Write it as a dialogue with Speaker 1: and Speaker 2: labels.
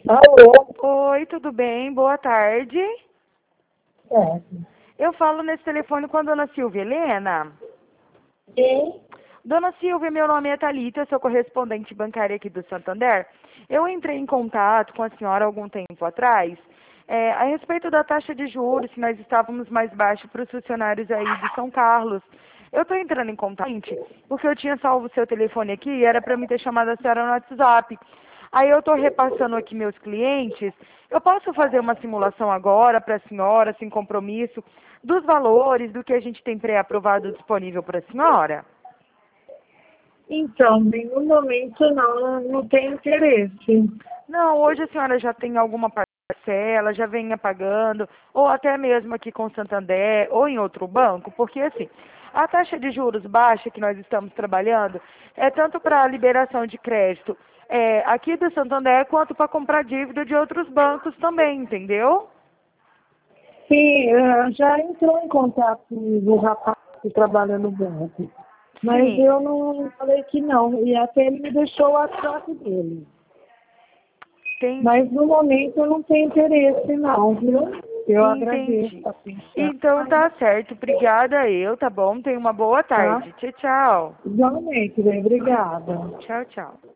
Speaker 1: Alô?
Speaker 2: Oi, tudo bem? Boa tarde.
Speaker 1: Certo.
Speaker 2: Eu falo nesse telefone com a dona Silvia Helena.
Speaker 1: Quem?
Speaker 2: Dona Silvia, meu nome é Thalita, sou correspondente bancária aqui do Santander. Eu entrei em contato com a senhora algum tempo atrás, a respeito da taxa de juros, se nós estávamos mais baixo para os funcionários aí de São Carlos. Eu estou entrando em contato porque eu tinha salvo o seu telefone aqui e era para me ter chamado a senhora no WhatsApp. Aí eu estou repassando aqui meus clientes. Eu posso fazer uma simulação agora para a senhora, sem compromisso, dos valores, do que a gente tem pré-aprovado disponível para a senhora?
Speaker 1: Então, no momento não tem interesse.
Speaker 2: Não, hoje a senhora já tem alguma parcela, já venha pagando, ou até mesmo aqui com o Santander, ou em outro banco, porque assim, a taxa de juros baixa que nós estamos trabalhando é tanto para a liberação de crédito aqui do Santander, quanto para comprar dívida de outros bancos também, entendeu?
Speaker 1: Sim, já entrou em contato com o rapaz que trabalha no banco. Mas
Speaker 2: Sim,
Speaker 1: eu não falei que não. E até ele me deixou o WhatsApp dele.
Speaker 2: entendi.
Speaker 1: Mas no momento eu não tenho interesse não, viu? Eu agradeço
Speaker 2: Entendi.
Speaker 1: a atenção,
Speaker 2: Então tá certo. Obrigada eu, tá bom? Tenha uma boa
Speaker 1: tá?
Speaker 2: tarde. Tchau, tchau.
Speaker 1: Igualmente, bem, obrigada.
Speaker 2: Tchau, tchau.